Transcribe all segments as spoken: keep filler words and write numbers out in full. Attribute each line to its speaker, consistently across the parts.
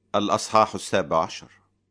Speaker 1: الأصحاح السابع عشر.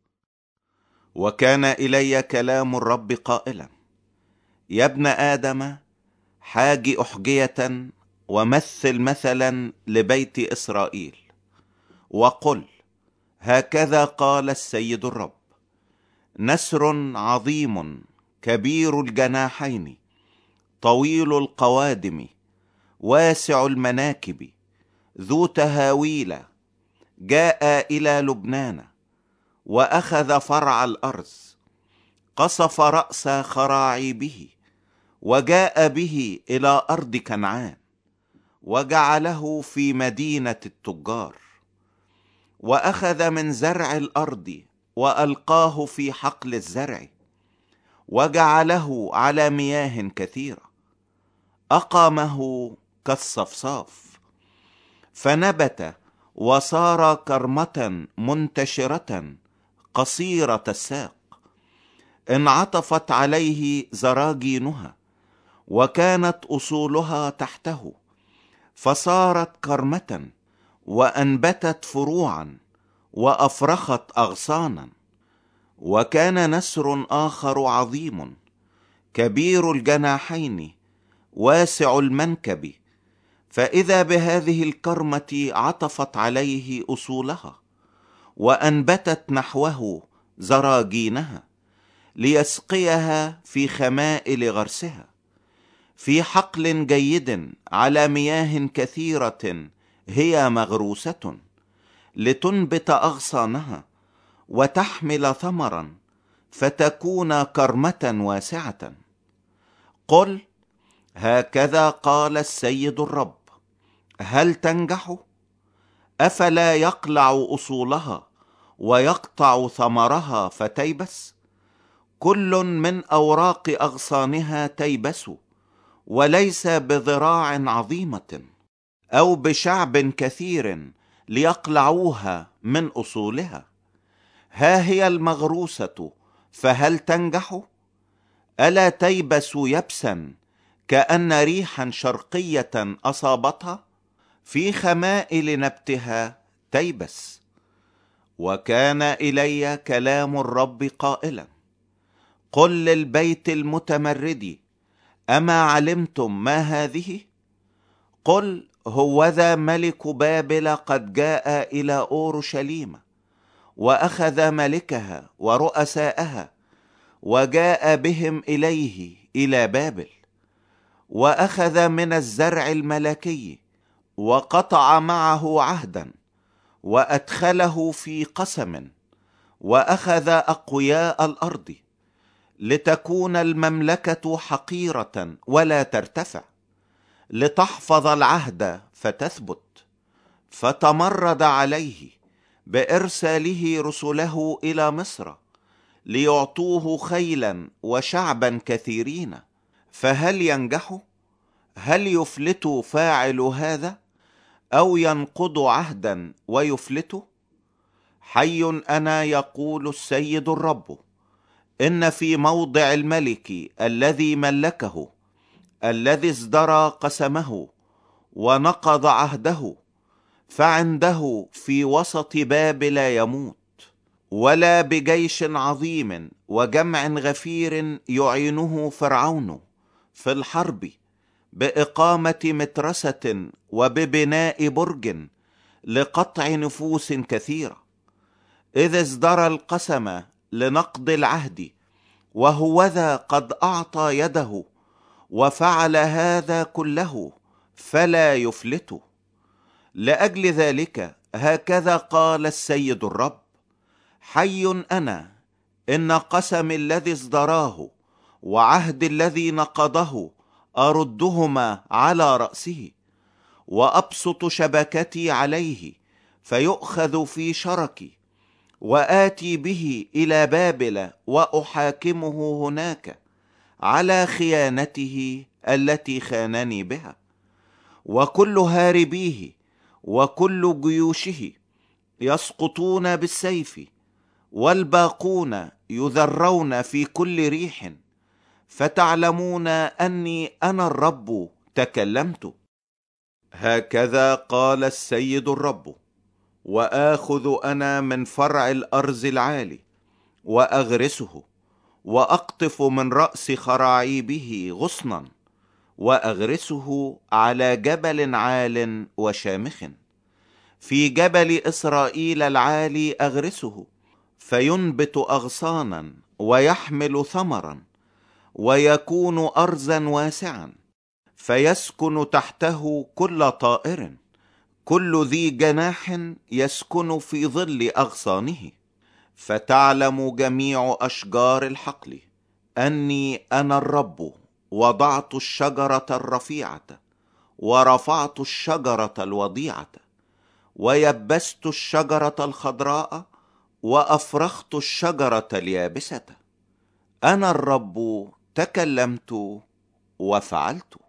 Speaker 1: وكان إلي كلام الرب قائلا: يا ابن آدم، حاج أحجية ومثل مثلا لبيت إسرائيل، وقل: هكذا قال السيد الرب: نسر عظيم كبير الجناحين، طويل القوادم، واسع المناكب، ذو تهاويل، جاء إلى لبنان وأخذ فرع الأرز، قصف رأس خراعيبه، وجاء به إلى أرض كنعان، وجعله في مدينة التجار، وأخذ من زرع الأرض وألقاه في حقل الزرع، وجعله على مياه كثيرة، أقامه كالصفصاف، فنبت وصار كرمة منتشرة قصيرة الساق، انعطفت عليه زراجينها، وكانت أصولها تحته، فصارت كرمة، وأنبتت فروعا، وأفرخت أغصانا. وكان نسر آخر عظيم كبير الجناحين، واسع المنكب، فإذا بهذه الكرمة عطفت عليه أصولها، وأنبتت نحوه زراجينها، ليسقيها في خمائل غرسها، في حقل جيد على مياه كثيرة هي مغروسة، لتنبت أغصانها وتحمل ثمرا، فتكون كرمة واسعة. قل: هكذا قال السيد الرب: هل تنجح؟ أفلا يقلع أصولها ويقطع ثمرها فتيبس؟ كل من أوراق أغصانها تيبس، وليس بذراع عظيمة أو بشعب كثير ليقلعوها من أصولها. ها هي المغروسة، فهل تنجح؟ ألا تيبس يبسا كأن ريحا شرقية أصابتها؟ في خمائل نبتها تيبس. وكان إلي كلام الرب قائلا: قل للبيت المتمرد: أما علمتم ما هذه؟ قل: هوذا ملك بابل قد جاء إلى أورشليم، وأخذ ملكها ورؤساءها، وجاء بهم إليه إلى بابل، وأخذ من الزرع الملكي، وقطع معه عهدا، وأدخله في قسم، وأخذ أقوياء الأرض، لتكون المملكة حقيرة ولا ترتفع، لتحفظ العهد فتثبت. فتمرد عليه بإرساله رسله إلى مصر، ليعطوه خيلا وشعبا كثيرين. فهل ينجح؟ هل يفلت فاعل هذا، أو ينقض عهدا ويفلت؟ حي أنا، يقول السيد الرب، إن في موضع الملك الذي ملكه، الذي ازدرى قسمه ونقض عهده، فعنده في وسط بابل يموت، ولا بجيش عظيم وجمع غفير يعينه فرعون في الحرب، بإقامة مترسة وببناء برج لقطع نفوس كثيرة، إذ ازدرى القسم لنقض العهد، وهوذا قد أعطى يده وفعل هذا كله، فلا يفلت. لأجل ذلك هكذا قال السيد الرب: حي أنا، إن قسم الذي ازدراه وعهد الذي نقضه أردهما على رأسه، وأبسط شبكتي عليه فيؤخذ في شركي، وآتي به إلى بابل وأحاكمه هناك على خيانته التي خانني بها. وكل هاربيه وكل جيوشه يسقطون بالسيف، والباقون يذرون في كل ريح، فتعلمون أني أنا الرب تكلمت. هكذا قال السيد الرب: وآخذ أنا من فرع الأرز العالي وأغرسه، وأقطف من رأس خراعيبه غصنا، وأغرسه على جبل عال وشامخ، في جبل إسرائيل العالي أغرسه، فينبت أغصانا ويحمل ثمرا، ويكون أرزا واسعا، فيسكن تحته كل طائر، كل ذي جناح يسكن في ظل أغصانه. فتعلم جميع أشجار الحقل أني أنا الرب، وضعت الشجرة الرفيعة ورفعت الشجرة الوضيعة، ويبست الشجرة الخضراء وأفرخت الشجرة اليابسة. أنا الرب تكلمت وفعلت.